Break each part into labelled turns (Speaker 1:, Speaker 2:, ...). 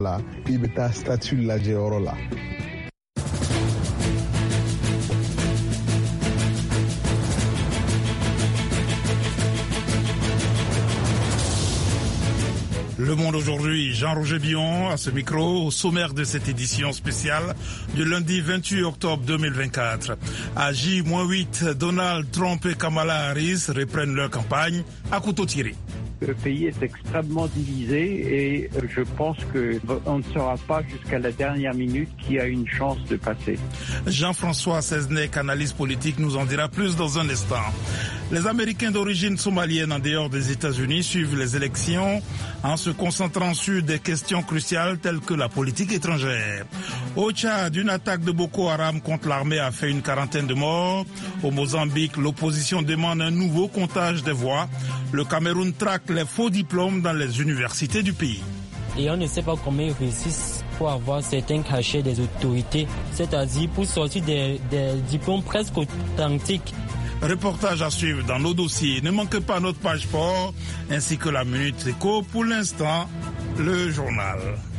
Speaker 1: Le Monde aujourd'hui, Jean-Roger Billon à ce micro, au sommaire de cette édition spéciale du lundi 28 octobre 2024. À J-8, Donald Trump et Kamala Harris reprennent leur campagne à couteau tiré.
Speaker 2: Le pays est extrêmement divisé et je pense qu'on ne saura pas jusqu'à la dernière minute qui a une chance de passer.
Speaker 1: Jean-François Seznec, analyste politique, nous en dira plus dans un instant. Les Américains d'origine somalienne en dehors des États-Unis suivent les élections en se concentrant sur des questions cruciales telles que la politique étrangère. Au Tchad, une attaque de Boko Haram contre l'armée a fait une quarantaine de morts. Au Mozambique, l'opposition demande un nouveau comptage des voix. Le Cameroun traque les faux diplômes dans les universités du pays.
Speaker 3: Et on ne sait pas comment ils réussissent pour avoir certains cachets des autorités, c'est-à-dire pour sortir des diplômes presque authentiques.
Speaker 1: Reportage à suivre dans nos dossiers. Ne manquez pas notre page sport ainsi que la Minute Éco. Pour l'instant, le journal.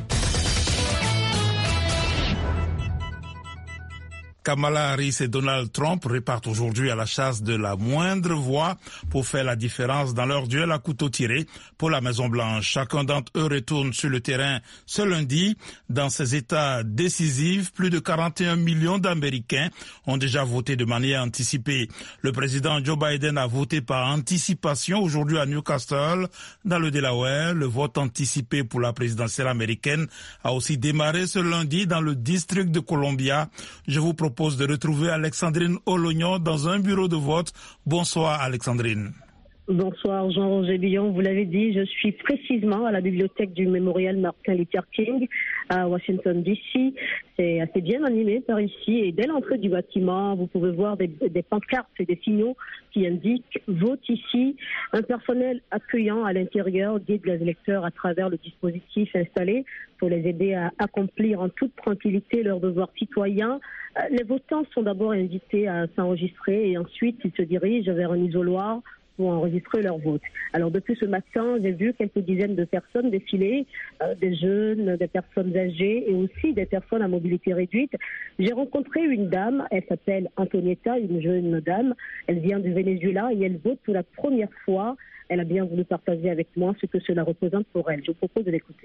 Speaker 1: Kamala Harris et Donald Trump repartent aujourd'hui à la chasse de la moindre voix pour faire la différence dans leur duel à couteau tiré pour la Maison-Blanche. Chacun d'entre eux retourne sur le terrain ce lundi. Dans ces États décisifs, plus de 41 millions d'Américains ont déjà voté de manière anticipée. Le président Joe Biden a voté par anticipation aujourd'hui à Newcastle, dans le Delaware. Le vote anticipé pour la présidentielle américaine a aussi démarré ce lundi dans le district de Columbia. Je vous propose de retrouver Alexandrine Olognon dans un bureau de vote. Bonsoir Alexandrine.
Speaker 4: Bonsoir Jean-Roger Billon, vous l'avez dit, je suis précisément à la bibliothèque du mémorial Martin Luther King à Washington DC. C'est assez bien animé par ici et dès l'entrée du bâtiment, vous pouvez voir des pancartes et des signaux qui indiquent « Vote ici ». Un personnel accueillant à l'intérieur guide les électeurs à travers le dispositif installé pour les aider à accomplir en toute tranquillité leurs devoirs citoyens. Les votants sont d'abord invités à s'enregistrer et ensuite ils se dirigent vers un isoloir pour enregistrer leur vote. Alors depuis ce matin, j'ai vu quelques dizaines de personnes défiler, des jeunes, des personnes âgées et aussi des personnes à mobilité réduite. J'ai rencontré une dame, elle s'appelle Antonietta, une jeune dame. Elle vient du Venezuela et elle vote pour la première fois. Elle a bien voulu partager avec moi ce que cela représente pour elle. Je vous propose de l'écouter.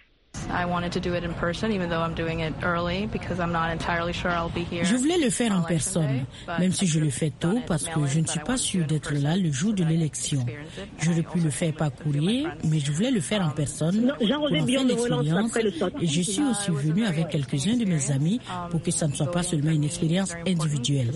Speaker 5: Je voulais le faire en personne, même si je le fais tôt parce que je ne suis pas sûre d'être là le jour de l'élection. J'aurais pu le faire par courrier, mais je voulais le faire en personne pour en faire l'expérience. Et je suis aussi venue avec quelques-uns de mes amis pour que ça ne soit pas seulement une expérience individuelle.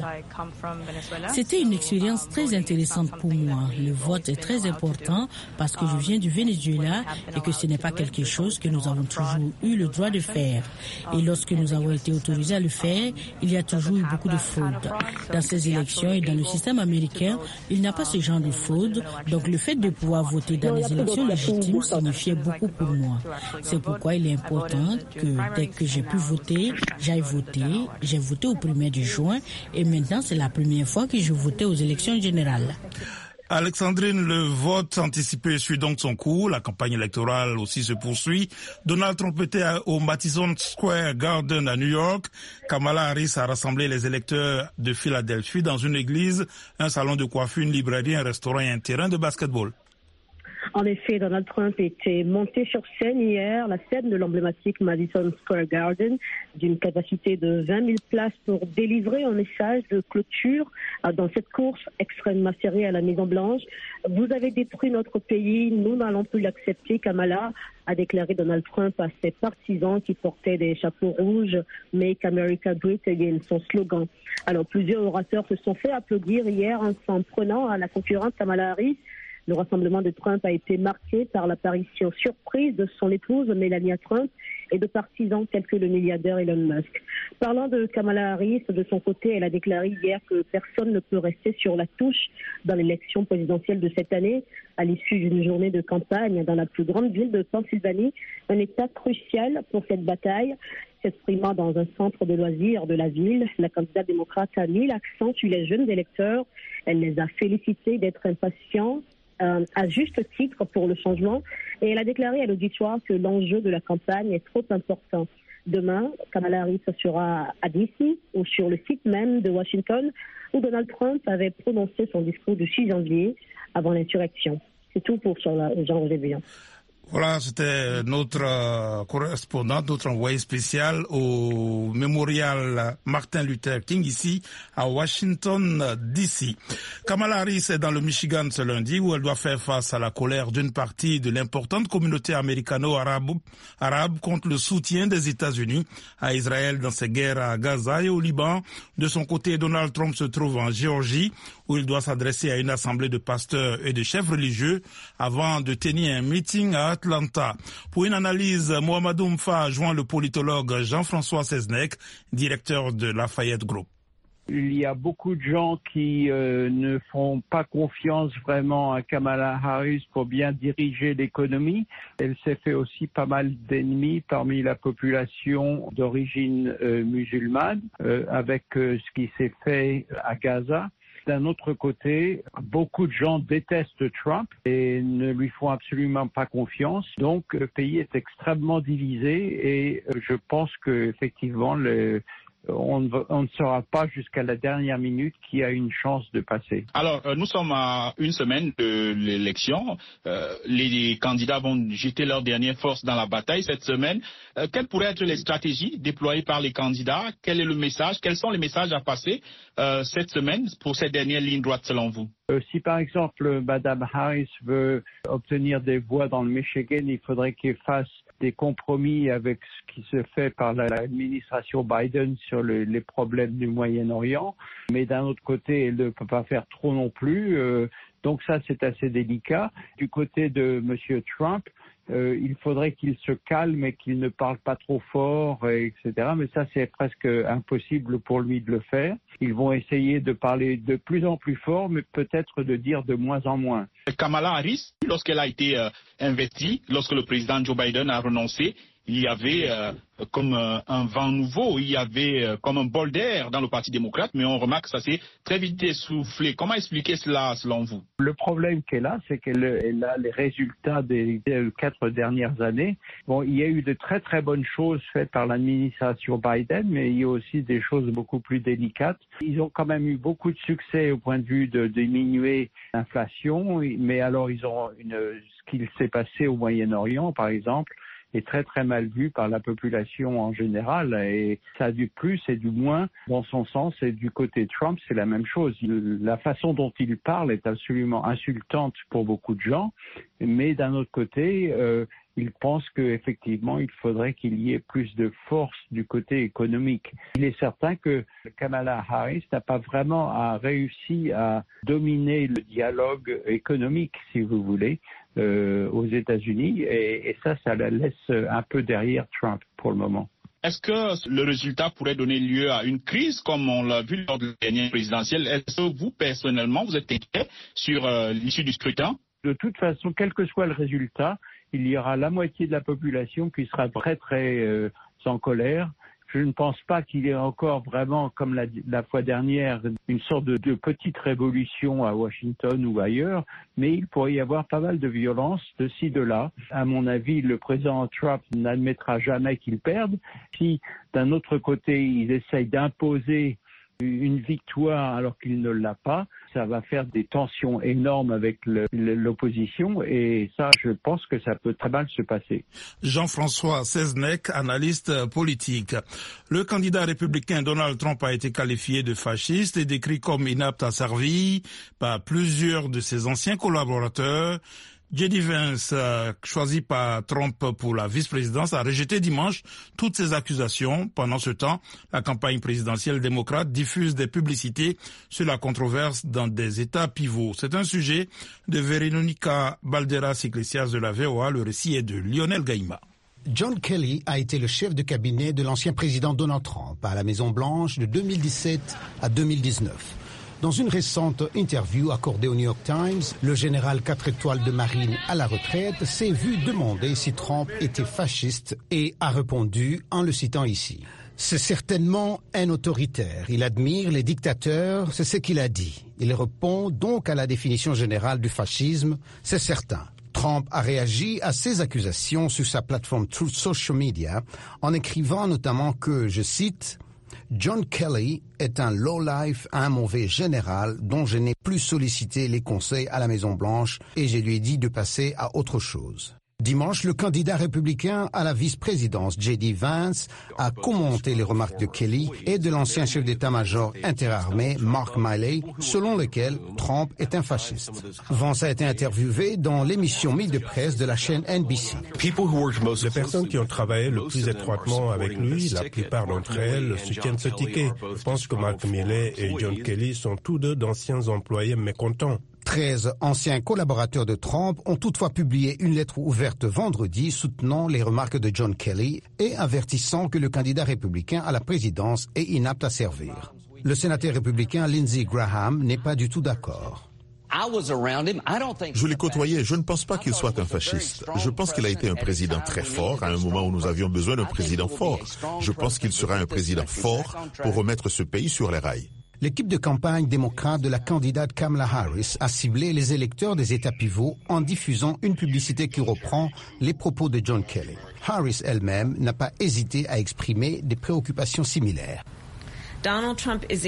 Speaker 5: C'était une expérience très intéressante pour moi. Le vote est très important parce que je viens du Venezuela et que ce n'est pas quelque chose que nous avons toujours eu le droit de faire. Et lorsque nous avons été autorisés à le faire, il y a toujours eu beaucoup de fraude. Dans ces élections et dans le système américain, il n'y a pas ce genre de fraude. Donc le fait de pouvoir voter dans les élections légitimes signifiait beaucoup pour moi. C'est pourquoi il est important que dès que j'ai pu voter, j'aille voter. J'ai voté au 1er juin et maintenant c'est la première fois que je votais aux élections générales.
Speaker 1: Alexandrine, le vote anticipé suit donc son cours. La campagne électorale aussi se poursuit. Donald Trump était au Madison Square Garden à New York. Kamala Harris a rassemblé les électeurs de Philadelphie dans une église, un salon de coiffure, une librairie, un restaurant et un terrain de basketball.
Speaker 4: En effet, Donald Trump était monté sur scène hier, la scène de l'emblématique Madison Square Garden, d'une capacité de 20 000 places pour délivrer un message de clôture dans cette course extrêmement serrée à la Maison-Blanche. Vous avez détruit notre pays, nous n'allons plus l'accepter, Kamala, a déclaré Donald Trump à ses partisans qui portaient des chapeaux rouges, Make America Great Again, son slogan. Alors, plusieurs orateurs se sont fait applaudir hier en s'en prenant à la concurrente Kamala Harris. Le rassemblement de Trump a été marqué par l'apparition surprise de son épouse Melania Trump et de partisans tels que le milliardaire Elon Musk. Parlant de Kamala Harris, de son côté, elle a déclaré hier que personne ne peut rester sur la touche dans l'élection présidentielle de cette année, à l'issue d'une journée de campagne dans la plus grande ville de Pennsylvanie, un état crucial pour cette bataille. S'exprimant dans un centre de loisirs de la ville, la candidate démocrate a mis l'accent sur les jeunes électeurs. Elle les a félicités d'être impatients à juste titre pour le changement et elle a déclaré à l'auditoire que l'enjeu de la campagne est trop important. Demain, Kamala Harris sera à DC ou sur le site même de Washington où Donald Trump avait prononcé son discours du 6 janvier avant l'insurrection. C'est tout pour Jean-Roger Buyon.
Speaker 1: Voilà, c'était notre correspondant, notre envoyé spécial au mémorial Martin Luther King ici à Washington DC. Kamala Harris est dans le Michigan ce lundi où elle doit faire face à la colère d'une partie de l'importante communauté américano-arabe contre le soutien des États-Unis à Israël dans ses guerres à Gaza et au Liban. De son côté, Donald Trump se trouve en Géorgie où il doit s'adresser à une assemblée de pasteurs et de chefs religieux avant de tenir un meeting à Atlanta. Pour une analyse, Mohamedou Mfa joint le politologue Jean-François Seznec, directeur de Lafayette Group.
Speaker 2: Il y a beaucoup de gens qui ne font pas confiance vraiment à Kamala Harris pour bien diriger l'économie. Elle s'est fait aussi pas mal d'ennemis parmi la population d'origine musulmane avec ce qui s'est fait à Gaza. D'un autre côté, beaucoup de gens détestent Trump et ne lui font absolument pas confiance. Donc, le pays est extrêmement divisé et je pense qu'effectivement, on ne saura pas jusqu'à la dernière minute qui a une chance de passer.
Speaker 6: Alors, nous sommes à une semaine de l'élection. Les candidats vont jeter leur dernière force dans la bataille cette semaine. Quelles pourraient être les stratégies déployées par les candidats? Quel est le message? Quels sont les messages à passer cette semaine pour cette dernière ligne droite selon vous?
Speaker 2: Si par exemple Mme Harris veut obtenir des voix dans le Michigan, il faudrait qu'elle fasse des compromis avec ce qui se fait par l'administration Biden sur les problèmes du Moyen-Orient. Mais d'un autre côté, elle ne peut pas faire trop non plus. Donc ça, c'est assez délicat. Du côté de M. Trump, il faudrait qu'il se calme et qu'il ne parle pas trop fort, etc. Mais ça, c'est presque impossible pour lui de le faire. Ils vont essayer de parler de plus en plus fort, mais peut-être de dire de moins en moins.
Speaker 6: Kamala Harris, lorsqu'elle a été investie, lorsque le président Joe Biden a renoncé, il y avait comme un vent nouveau, il y avait comme un bol d'air dans le Parti démocrate, mais on remarque que ça s'est très vite essoufflé. Comment expliquer cela selon vous?
Speaker 2: Le problème qu'elle a, c'est qu'elle a les résultats des 4 dernières années. Bon, il y a eu de très très bonnes choses faites par l'administration Biden, mais il y a aussi des choses beaucoup plus délicates. Ils ont quand même eu beaucoup de succès au point de vue de diminuer l'inflation, mais alors ils ont ce qui s'est passé au Moyen-Orient, par exemple, est très très mal vu par la population en général et ça a du plus et du moins dans son sens et du côté Trump c'est la même chose. La façon dont il parle est absolument insultante pour beaucoup de gens, mais d'un autre côté il pense qu'effectivement il faudrait qu'il y ait plus de force du côté économique. Il est certain que Kamala Harris n'a pas vraiment réussi à dominer le dialogue économique, si vous voulez, aux États-Unis, et ça la laisse un peu derrière Trump pour le moment.
Speaker 6: Est-ce que le résultat pourrait donner lieu à une crise comme on l'a vu lors de la dernière présidentielle? Est-ce que vous, personnellement, vous êtes inquiet sur l'issue du scrutin?
Speaker 2: De toute façon, quel que soit le résultat, il y aura la moitié de la population qui sera très très en colère. Je ne pense pas qu'il y ait encore vraiment, comme la fois dernière, une sorte de petite révolution à Washington ou ailleurs, mais il pourrait y avoir pas mal de violence de ci, de là. À mon avis, le président Trump n'admettra jamais qu'il perde. Si, d'un autre côté, il essaye d'imposer une victoire alors qu'il ne l'a pas, ça va faire des tensions énormes avec l'opposition et ça, je pense que ça peut très mal se passer.
Speaker 1: Jean-François Seznec, analyste politique. Le candidat républicain Donald Trump a été qualifié de fasciste et décrit comme inapte à servir par plusieurs de ses anciens collaborateurs. J.D. Vance, choisi par Trump pour la vice-présidence, a rejeté dimanche toutes ces accusations. Pendant ce temps, la campagne présidentielle démocrate diffuse des publicités sur la controverse dans des États pivots. C'est un sujet de Véronica Balderas-Iglesias de la VOA. Le récit est de Lionel Gaïma.
Speaker 7: John Kelly a été le chef de cabinet de l'ancien président Donald Trump à la Maison-Blanche de 2017 à 2019. Dans une récente interview accordée au New York Times, le général 4 étoiles de marine à la retraite s'est vu demander si Trump était fasciste et a répondu en le citant ici. C'est certainement un autoritaire. Il admire les dictateurs, c'est ce qu'il a dit. Il répond donc à la définition générale du fascisme, c'est certain. Trump a réagi à ces accusations sur sa plateforme Truth Social Media en écrivant notamment que, je cite, « John Kelly est un low-life, un mauvais général dont je n'ai plus sollicité les conseils à la Maison-Blanche et je lui ai dit de passer à autre chose ». Dimanche, le candidat républicain à la vice-présidence, J.D. Vance, a commenté les remarques de Kelly et de l'ancien chef d'état-major interarmé, Mark Milley, selon lequel Trump est un fasciste. Vance a été interviewé dans l'émission Midi de presse de la chaîne NBC.
Speaker 8: Les personnes qui ont travaillé le plus étroitement avec lui, la plupart d'entre elles soutiennent ce ticket. Je pense que Mark Milley et John Kelly sont tous deux d'anciens employés mécontents.
Speaker 7: 13 anciens collaborateurs de Trump ont toutefois publié une lettre ouverte vendredi soutenant les remarques de John Kelly et avertissant que le candidat républicain à la présidence est inapte à servir. Le sénateur républicain Lindsey Graham n'est pas du tout d'accord.
Speaker 9: Je l'ai côtoyé, je ne pense pas qu'il soit un fasciste. Je pense qu'il a été un président très fort à un moment où nous avions besoin d'un président fort. Je pense qu'il sera un président fort pour remettre ce pays sur les rails.
Speaker 7: L'équipe de campagne démocrate de la candidate Kamala Harris a ciblé les électeurs des États pivots en diffusant une publicité qui reprend les propos de John Kelly. Harris elle-même n'a pas hésité à exprimer des préoccupations similaires.
Speaker 10: Donald Trump est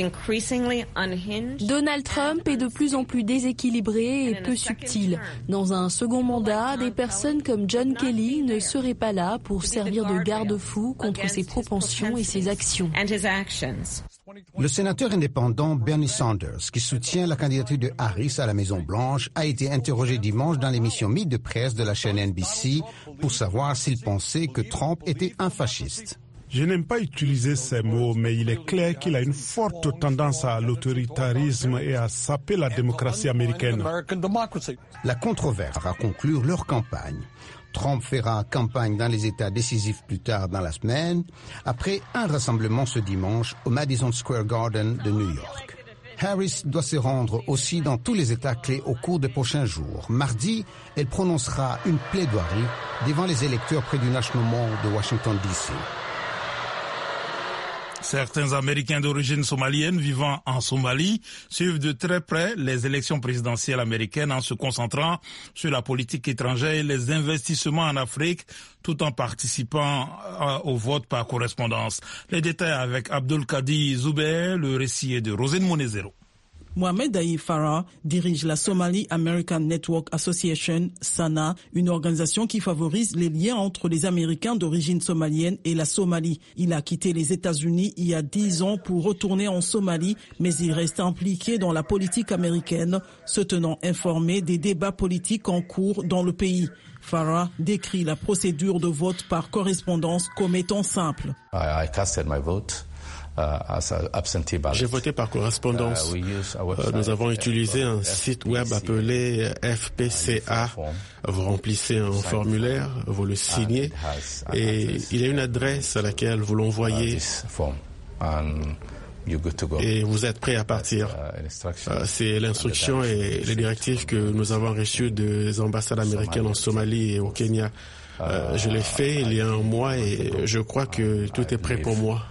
Speaker 10: de plus en plus déséquilibré et peu subtil. Dans un second mandat, des personnes comme John Kelly ne seraient pas là pour servir de garde-fou contre ses propensions et ses actions.
Speaker 7: Le sénateur indépendant Bernie Sanders, qui soutient la candidature de Harris à la Maison-Blanche, a été interrogé dimanche dans l'émission Midi de presse de la chaîne NBC pour savoir s'il pensait que Trump était un fasciste.
Speaker 8: Je n'aime pas utiliser ces mots, mais il est clair qu'il a une forte tendance à l'autoritarisme et à saper la démocratie américaine.
Speaker 7: La controverse va conclure leur campagne. Trump fera campagne dans les États décisifs plus tard dans la semaine, après un rassemblement ce dimanche au Madison Square Garden de New York. Harris doit se rendre aussi dans tous les États clés au cours des prochains jours. Mardi, elle prononcera une plaidoirie devant les électeurs près du National Mall de Washington, D.C.
Speaker 1: Certains Américains d'origine somalienne vivant en Somalie suivent de très près les élections présidentielles américaines en se concentrant sur la politique étrangère et les investissements en Afrique, tout en participant au vote par correspondance. Les détails avec Abdul Kadi Zuber, le récit est de Rosine Monezero.
Speaker 11: Mohamed Aïe Farah dirige la Somali American Network Association, SANA, une organisation qui favorise les liens entre les Américains d'origine somalienne et la Somalie. Il a quitté les États-Unis il y a 10 ans pour retourner en Somalie, mais il reste impliqué dans la politique américaine, se tenant informé des débats politiques en cours dans le pays. Farah décrit la procédure de vote par correspondance comme étant simple.
Speaker 12: I casted my vote.
Speaker 13: J'ai voté par correspondance. Nous avons utilisé un site web appelé FPCA. Vous remplissez un formulaire, vous le signez et il y a une adresse à laquelle vous l'envoyez et vous êtes prêt à partir. C'est l'instruction et les directives que nous avons reçues des ambassades américaines en Somalie et au Kenya. Je l'ai fait il y a un mois et je crois que tout est prêt pour moi.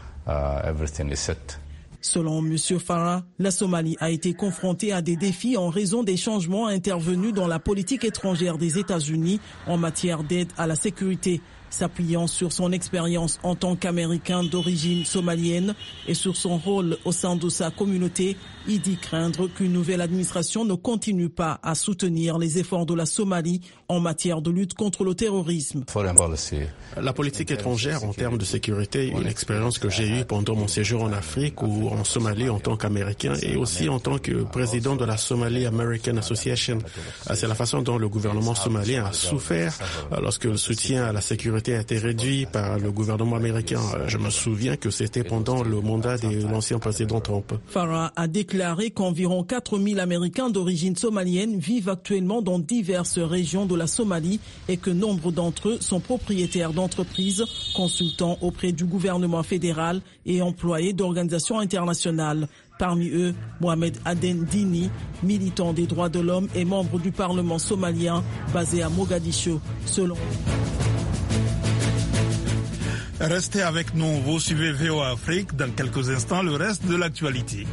Speaker 11: Selon M. Farah, la Somalie a été confrontée à des défis en raison des changements intervenus dans la politique étrangère des États-Unis en matière d'aide à la sécurité. S'appuyant sur son expérience en tant qu'Américain d'origine somalienne et sur son rôle au sein de sa communauté, il dit craindre qu'une nouvelle administration ne continue pas à soutenir les efforts de la Somalie en matière de lutte contre le terrorisme.
Speaker 13: La politique étrangère en termes de sécurité, une expérience que j'ai eue pendant mon séjour en Afrique ou en Somalie en tant qu'Américain et aussi en tant que président de la Somali American Association. C'est la façon dont le gouvernement somalien a souffert lorsque le soutien à la sécurité a été réduit par le gouvernement américain. Je me souviens que c'était pendant le mandat de l'ancien président Trump.
Speaker 11: Farah a déclaré qu'environ 4000 Américains d'origine somalienne vivent actuellement dans diverses régions de la Somalie et que nombre d'entre eux sont propriétaires d'entreprises, consultants auprès du gouvernement fédéral et employés d'organisations internationales. Parmi eux, Mohamed Aden Dini, militant des droits de l'homme et membre du Parlement somalien basé à Mogadiscio.
Speaker 1: Restez avec nous, vous suivez VOA Afrique. Dans quelques instants, le reste de l'actualité.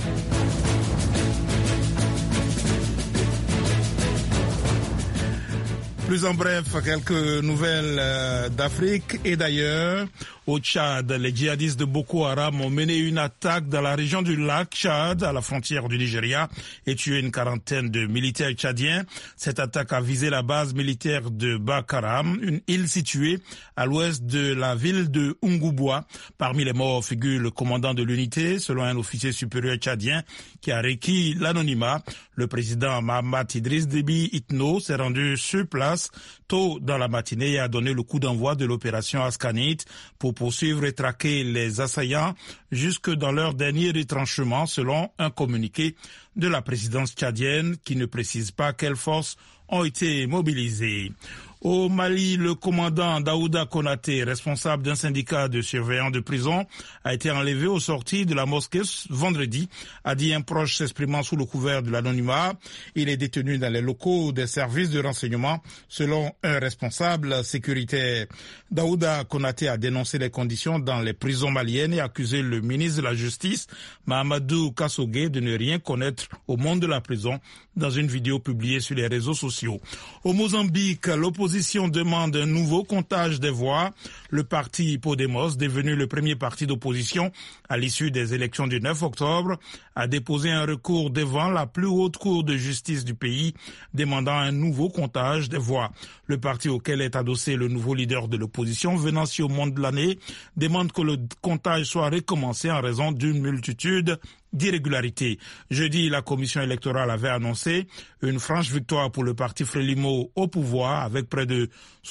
Speaker 1: Plus en bref, quelques nouvelles d'Afrique et d'ailleurs. Au Tchad, les djihadistes de Boko Haram ont mené une attaque dans la région du lac Tchad, à la frontière du Nigeria, et tué une quarantaine de militaires tchadiens. Cette attaque a visé la base militaire de Bakaram, une île située à l'ouest de la ville de Ungubois. Parmi les morts figure le commandant de l'unité, selon un officier supérieur tchadien qui a requis l'anonymat. Le président Mahamat Idriss Déby Itno s'est rendu sur place tôt dans la matinée et a donné le coup d'envoi de l'opération Askanit pour poursuivre et traquer les assaillants jusque dans leur dernier retranchement, selon un communiqué de la présidence tchadienne qui ne précise pas quelles forces ont été mobilisées. Au Mali, le commandant Daouda Konaté, responsable d'un syndicat de surveillants de prison, a été enlevé au sortir de la mosquée vendredi, a dit un proche s'exprimant sous le couvert de l'anonymat. Il est détenu dans les locaux des services de renseignement, selon un responsable sécuritaire. Daouda Konaté a dénoncé les conditions dans les prisons maliennes et accusé le ministre de la Justice, Mahamadou Kassogué, de ne rien connaître au monde de la prison dans une vidéo publiée sur les réseaux sociaux. Au Mozambique, l'opposition demande un nouveau comptage des voix. Le parti Podemos, devenu le premier parti d'opposition à l'issue des élections du 9 octobre, a déposé un recours devant la plus haute cour de justice du pays, demandant un nouveau comptage des voix. Le parti auquel est adossé le nouveau leader de l'opposition, Venancio Mondlane, demande que le comptage soit recommencé en raison d'une multitude d'irrégularités. Jeudi, la commission électorale avait annoncé une franche victoire pour le parti Frélimo au pouvoir avec près de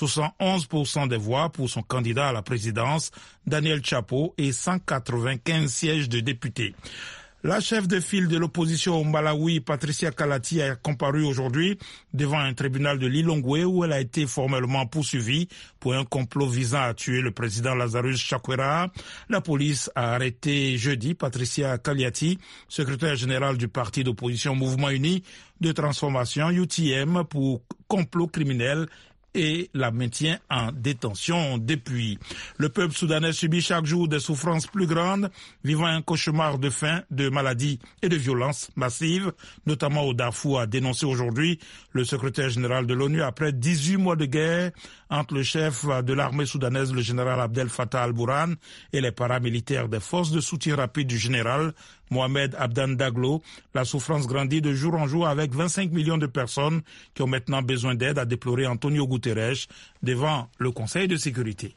Speaker 1: 71% des voix pour son candidat à la présidence, Daniel Chapo, et 195 sièges de députés. La chef de file de l'opposition au Malawi, Patricia Kalati, a comparu aujourd'hui devant un tribunal de Lilongwe où elle a été formellement poursuivie pour un complot visant à tuer le président Lazarus Chakwera. La police a arrêté jeudi Patricia Kalati, secrétaire générale du parti d'opposition Mouvement Uni de Transformation, UTM, pour complot criminel et la maintient en détention depuis. Le peuple soudanais subit chaque jour des souffrances plus grandes, vivant un cauchemar de faim, de maladies et de violences massives, notamment au Darfour, a dénoncé aujourd'hui le secrétaire général de l'ONU après 18 mois de guerre entre le chef de l'armée soudanaise, le général Abdel Fattah al-Burhan, et les paramilitaires des forces de soutien rapide du général Mohamed Abdan Daglo. La souffrance grandit de jour en jour avec 25 millions de personnes qui ont maintenant besoin d'aide, a déploré Antonio Guterres devant le Conseil de sécurité.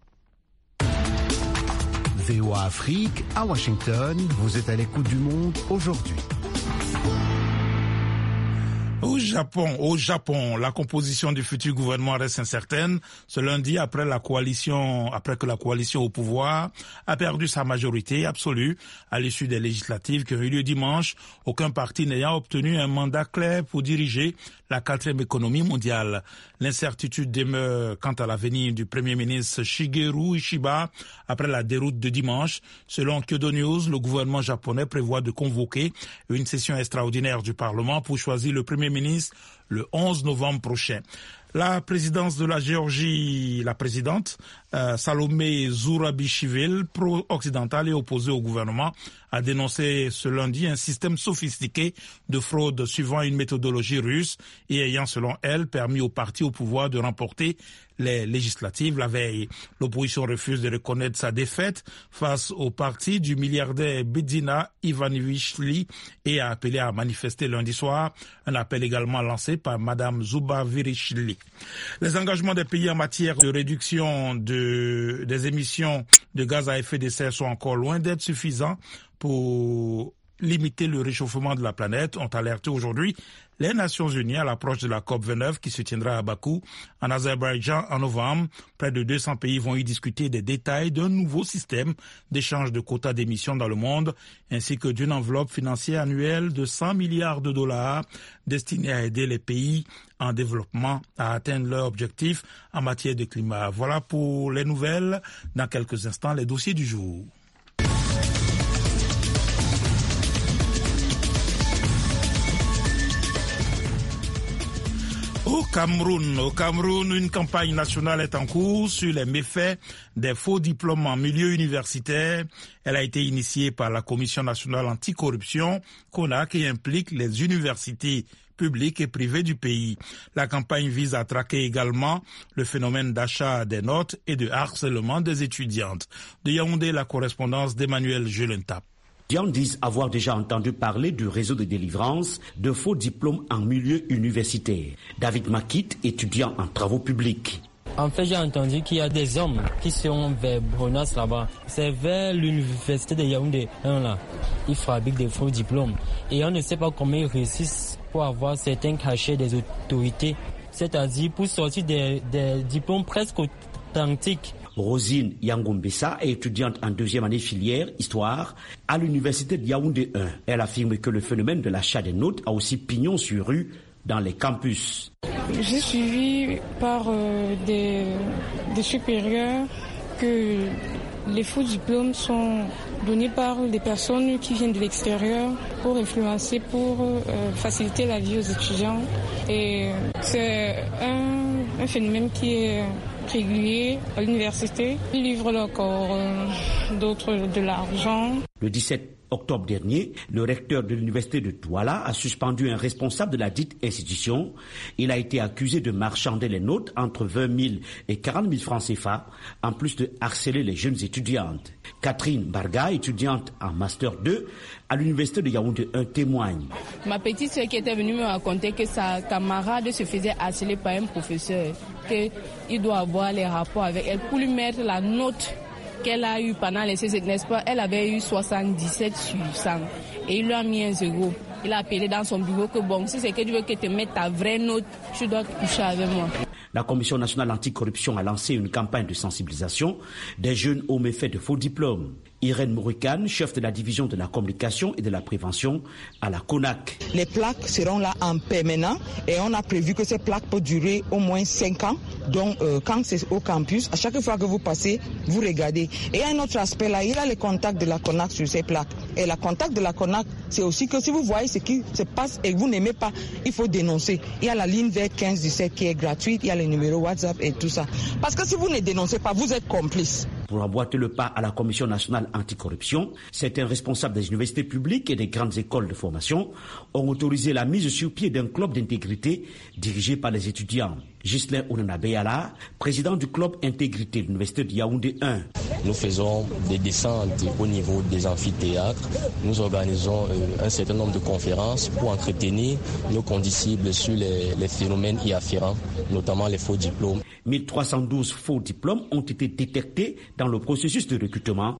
Speaker 7: VOA Afrique, à Washington, vous êtes à l'écoute du monde aujourd'hui.
Speaker 1: Au Japon, la composition du futur gouvernement reste incertaine. Ce lundi, après que la coalition au pouvoir a perdu sa majorité absolue à l'issue des législatives qui ont eu lieu dimanche, aucun parti n'ayant obtenu un mandat clair pour diriger la 4e économie mondiale. L'incertitude demeure quant à l'avenir du Premier ministre Shigeru Ishiba après la déroute de dimanche. Selon Kyodo News, le gouvernement japonais prévoit de convoquer une session extraordinaire du Parlement pour choisir le Premier ministre le 11 novembre prochain. La présidence de la Géorgie, la présidente Salomé Zourabichvili, pro-occidentale et opposée au gouvernement, a dénoncé ce lundi un système sophistiqué de fraude suivant une méthodologie russe et ayant, selon elle, permis au parti au pouvoir de remporter les législatives la veille. L'opposition refuse de reconnaître sa défaite face au parti du milliardaire Bidzina Ivanichvili et a appelé à manifester lundi soir, un appel également lancé par Madame Zoubavirishvili. Les engagements des pays en matière de réduction des émissions de gaz à effet de serre sont encore loin d'être suffisants pour limiter le réchauffement de la planète, ont alerté aujourd'hui les Nations Unies à l'approche de la COP29 qui se tiendra à Bakou, en Azerbaïdjan, en novembre. Près de 200 pays vont y discuter des détails d'un nouveau système d'échange de quotas d'émissions dans le monde, ainsi que d'une enveloppe financière annuelle de 100 milliards de dollars destinée à aider les pays en développement à atteindre leurs objectifs en matière de climat. Voilà pour les nouvelles. Dans quelques instants, les dossiers du jour. Au Cameroun, une campagne nationale est en cours sur les méfaits des faux diplômes en milieu universitaire. Elle a été initiée par la Commission nationale anticorruption, CONAC, et implique les universités publiques et privées du pays. La campagne vise à traquer également le phénomène d'achat des notes et de harcèlement des étudiantes. De Yaoundé, la correspondance d'Emmanuel Gelentap.
Speaker 14: Les étudiants disent avoir déjà entendu parler du réseau de délivrance de faux diplômes en milieu universitaire. David Makit, étudiant en travaux publics.
Speaker 3: En fait, j'ai entendu qu'il y a des hommes qui sont vers Bronas là-bas. C'est vers l'université de Yaoundé 1 là. Ils fabriquent des faux diplômes. Et on ne sait pas comment ils réussissent pour avoir certains cachets des autorités. C'est-à-dire pour sortir des diplômes presque authentiques.
Speaker 14: Rosine Yangombessa est étudiante en deuxième année filière Histoire à l'université de Yaoundé 1. Elle affirme que le phénomène de l'achat des notes a aussi pignon sur rue dans les campus.
Speaker 15: J'ai suivi par des supérieurs que les faux diplômes sont donnés par des personnes qui viennent de l'extérieur pour influencer, pour faciliter la vie aux étudiants. Et c'est un phénomène qui est régulier à l'université. Ils livrent leur corps, d'autres de l'argent.
Speaker 14: Le 17 octobre dernier, le recteur de l'université de Douala a suspendu un responsable de la dite institution. Il a été accusé de marchander les notes entre 20 000 et 40 000 francs CFA, en plus de harceler les jeunes étudiantes. Catherine Barga, étudiante en Master 2 à l'université de Yaoundé 1, témoigne.
Speaker 16: Ma petite soeur qui était venue me raconter que sa camarade se faisait harceler par un professeur, qu'il doit avoir les rapports avec elle pour lui mettre la note qu'elle a eu pendant les CC, n'est-ce pas? Elle avait eu 77 sur 100 et il lui a mis 1 0. Il a appelé dans son bureau que bon, si c'est que tu veux que tu mettes ta vraie note, tu dois te coucher avec moi.
Speaker 14: La Commission nationale anticorruption a lancé une campagne de sensibilisation des jeunes aux méfaits de faux diplômes. Irène Mourikane, chef de la division de la communication et de la prévention à la CONAC.
Speaker 17: Les plaques seront là en permanent et on a prévu que ces plaques peuvent durer au moins 5 ans. Donc quand c'est au campus, à chaque fois que vous passez, vous regardez. Et un autre aspect là, il y a les contacts de la CONAC sur ces plaques. Et la contact de la CONAC, c'est aussi que si vous voyez ce qui se passe et que vous n'aimez pas, il faut dénoncer. Il y a la ligne vers 1517 qui est gratuite, il y a les numéros WhatsApp et tout ça. Parce que si vous ne dénoncez pas, vous êtes complice.
Speaker 14: Pour emboîter le pas à la Commission nationale anticorruption, certains responsables des universités publiques et des grandes écoles de formation ont autorisé la mise sur pied d'un club d'intégrité dirigé par les étudiants. Ghislain Ounanabeyala, président du club intégrité de l'université de Yaoundé 1.
Speaker 18: Nous faisons des descentes au niveau des amphithéâtres. Nous organisons un certain nombre de conférences pour entretenir nos condisciples sur les phénomènes y afférents, notamment les faux diplômes.
Speaker 14: 1312 faux diplômes ont été détectés dans le processus de recrutement.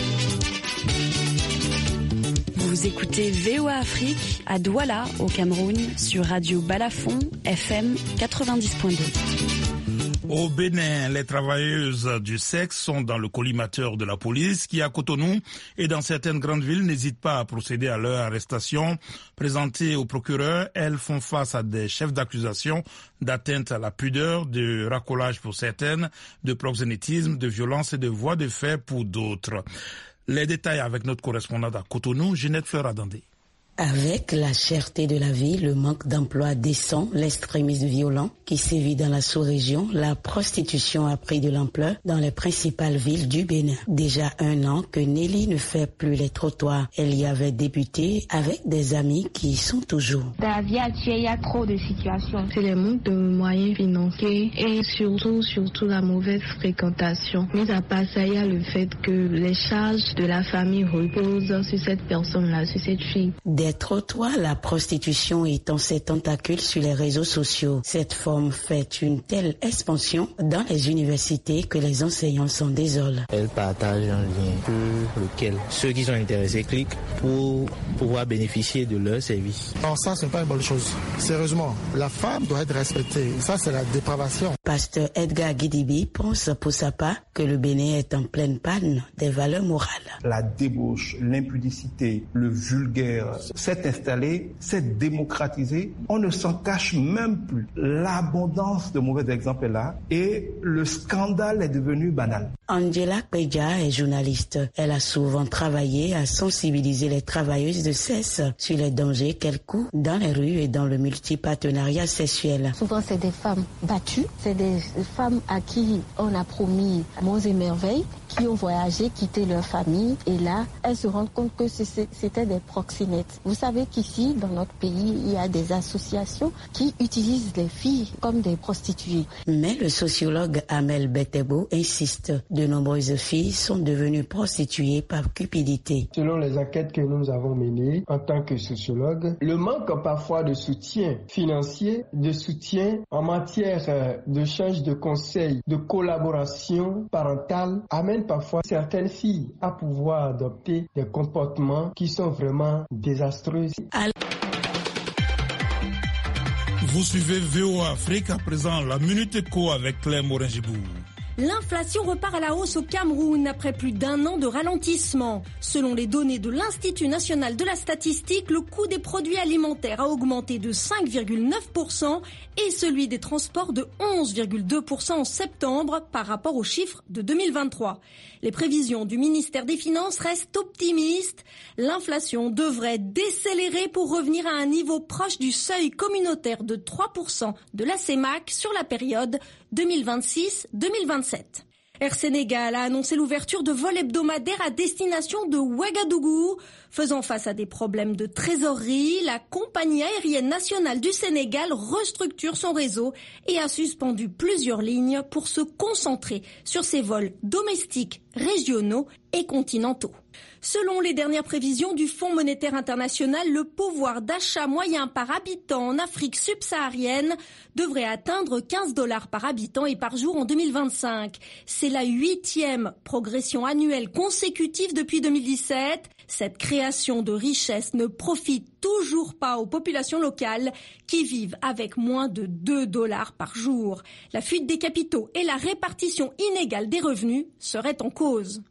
Speaker 19: Vous écoutez VOA Afrique à Douala, au Cameroun, sur Radio Balafon, FM 90.2.
Speaker 1: Au Bénin, les travailleuses du sexe sont dans le collimateur de la police qui, à Cotonou et dans certaines grandes villes, n'hésitent pas à procéder à leur arrestation. Présentées au procureur, elles font face à des chefs d'accusation d'atteinte à la pudeur, de racolage pour certaines, de proxénétisme, de violence et de voies de fait pour d'autres. Les détails avec notre correspondante à Cotonou, Ginette Fleur-Adandé.
Speaker 20: Avec la cherté de la vie, le manque d'emploi décent, l'extrémisme violent qui sévit dans la sous-région, la prostitution a pris de l'ampleur dans les principales villes du Bénin. Déjà 1 an que Nelly ne fait plus les trottoirs. Elle y avait débuté avec des amis qui y sont toujours.
Speaker 21: Dans la vie actuelle, il y a trop de situations.
Speaker 22: C'est le manque de moyens financiers et surtout la mauvaise fréquentation. Mais à part ça, il y a le fait que les charges de la famille reposent sur cette personne-là, sur cette fille.
Speaker 20: Des trottoirs, la prostitution étend ses tentacules sur les réseaux sociaux. Cette forme fait une telle expansion dans les universités que les enseignants s'en désolent.
Speaker 23: Elle partage un lien sur lequel ceux qui sont intéressés cliquent pour pouvoir bénéficier de leurs services.
Speaker 24: Non, ça, c'est pas une bonne chose. Sérieusement, la femme doit être respectée. Ça, c'est la dépravation.
Speaker 20: Pasteur Edgar Guidibi pense pour sa part que le Bénin est en pleine panne des valeurs morales.
Speaker 25: La débauche, l'impudicité, le vulgaire
Speaker 2: s'est installée, s'est démocratisée. On ne s'en cache même plus. L'abondance de mauvais exemples est là et le scandale est devenu banal.
Speaker 20: Angela Peja est journaliste. Elle a souvent travaillé à sensibiliser les travailleuses de sexe sur les dangers qu'elles courent dans les rues et dans le multipartenariat sexuel.
Speaker 21: Souvent, c'est des femmes battues, c'est des femmes à qui on a promis monts et merveilles, qui ont voyagé, quitté leur famille, et là, elles se rendent compte que c'était des proxénètes. Vous savez qu'ici, dans notre pays, il y a des associations qui utilisent les filles comme des prostituées.
Speaker 20: Mais le sociologue Amel Betebo insiste. De nombreuses filles sont devenues prostituées par cupidité.
Speaker 4: Selon les enquêtes que nous avons menées en tant que sociologue, le manque parfois de soutien financier, de soutien en matière d'échange de conseils, de collaboration parentale amène parfois certaines filles à pouvoir adopter des comportements qui sont vraiment désastreux.
Speaker 1: Vous suivez VOA Afrique, à présent la Minute Éco avec Claire Morin-Gibou.
Speaker 5: L'inflation repart à la hausse au Cameroun après plus d'un an de ralentissement. Selon les données de l'Institut national de la statistique, le coût des produits alimentaires a augmenté de 5,9% et celui des transports de 11,2% en septembre par rapport aux chiffres de 2023. Les prévisions du ministère des Finances restent optimistes. L'inflation devrait décélérer pour revenir à un niveau proche du seuil communautaire de 3% de la CEMAC sur la période 2026-2027. Air Sénégal a annoncé l'ouverture de vols hebdomadaires à destination de Ouagadougou. Faisant face à des problèmes de trésorerie, la compagnie aérienne nationale du Sénégal restructure son réseau et a suspendu plusieurs lignes pour se concentrer sur ses vols domestiques, régionaux et continentaux. Selon les dernières prévisions du Fonds monétaire international, le pouvoir d'achat moyen par habitant en Afrique subsaharienne devrait atteindre $15 par habitant et par jour en 2025. C'est la 8e progression annuelle consécutive depuis 2017. Cette création de richesse ne profite toujours pas aux populations locales qui vivent avec moins de $2 par jour. La fuite des capitaux et la répartition inégale des revenus seraient en cause.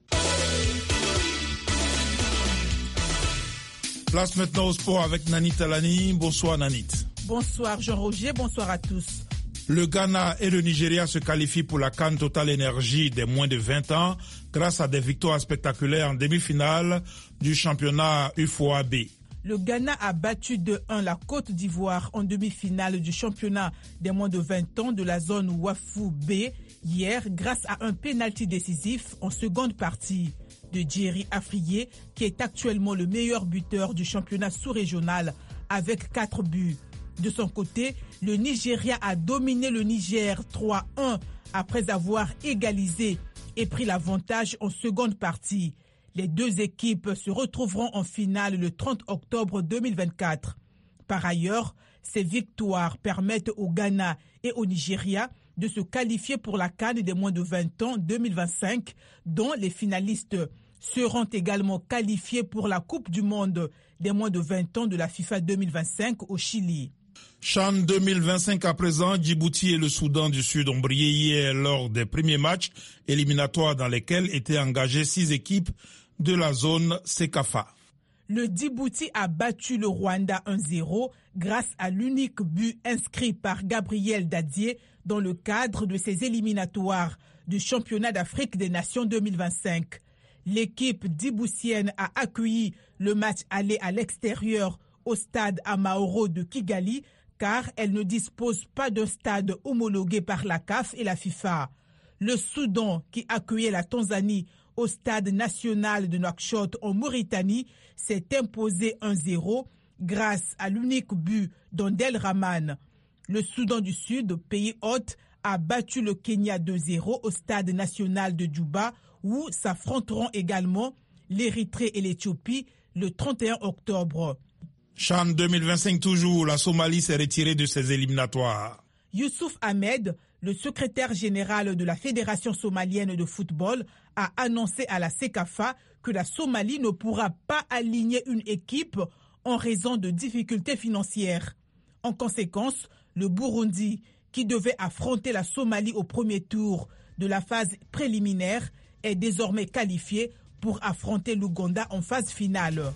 Speaker 1: Place maintenant au sport avec Nanit Talani. Bonsoir Nanit.
Speaker 11: Bonsoir Jean-Roger, bonsoir à tous.
Speaker 1: Le Ghana et le Nigeria se qualifient pour la CAN Total Energy des moins de 20 ans grâce à des victoires spectaculaires en demi-finale du championnat UFOA-B.
Speaker 11: Le Ghana a battu 2-1 la Côte d'Ivoire en demi-finale du championnat des moins de 20 ans de la zone Wafou-B hier grâce à un pénalty décisif en seconde partie de Jerry Afriyé, qui est actuellement le meilleur buteur du championnat sous-régional avec 4 buts. De son côté, le Nigeria a dominé le Niger 3-1 après avoir égalisé et pris l'avantage en seconde partie. Les deux équipes se retrouveront en finale le 30 octobre 2024. Par ailleurs, ces victoires permettent au Ghana et au Nigeria de se qualifier pour la CAN des moins de 20 ans 2025, dont les finalistes seront également qualifiés pour la Coupe du Monde des moins de 20 ans de la FIFA 2025 au Chili.
Speaker 1: CHAN 2025 à présent, Djibouti et le Soudan du Sud ont brillé hier lors des premiers matchs éliminatoires dans lesquels étaient engagées 6 équipes de la zone CECAFA.
Speaker 11: Le Djibouti a battu le Rwanda 1-0 grâce à l'unique but inscrit par Gabriel Dadier dans le cadre de ses éliminatoires du championnat d'Afrique des Nations 2025. L'équipe djiboutienne a accueilli le match aller à l'extérieur au stade Amaoro de Kigali car elle ne dispose pas d'un stade homologué par la CAF et la FIFA. Le Soudan, qui accueillait la Tanzanie au stade national de Nouakchott en Mauritanie, s'est imposé 1-0 grâce à l'unique but d'Andel Rahman. Le Soudan du Sud, pays hôte, a battu le Kenya 2-0 au stade national de Djouba où s'affronteront également l'Érythrée et l'Éthiopie le 31 octobre.
Speaker 1: CHAN 2025 toujours, la Somalie s'est retirée de ses éliminatoires.
Speaker 11: Youssouf Ahmed, le secrétaire général de la Fédération somalienne de football, a annoncé à la CECAFA que la Somalie ne pourra pas aligner une équipe en raison de difficultés financières. En conséquence, le Burundi, qui devait affronter la Somalie au premier tour de la phase préliminaire, est désormais qualifié pour affronter l'Ouganda en phase finale.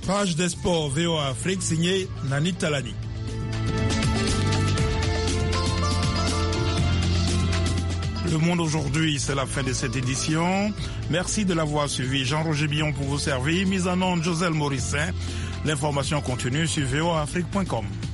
Speaker 1: Page des sports VOA Afrique signée Nani Talani. Le Monde aujourd'hui, c'est la fin de cette édition. Merci de l'avoir suivi. Jean-Roger Billon pour vous servir. Mise en onde Joselle Morissin. L'information continue sur voaafrique.com.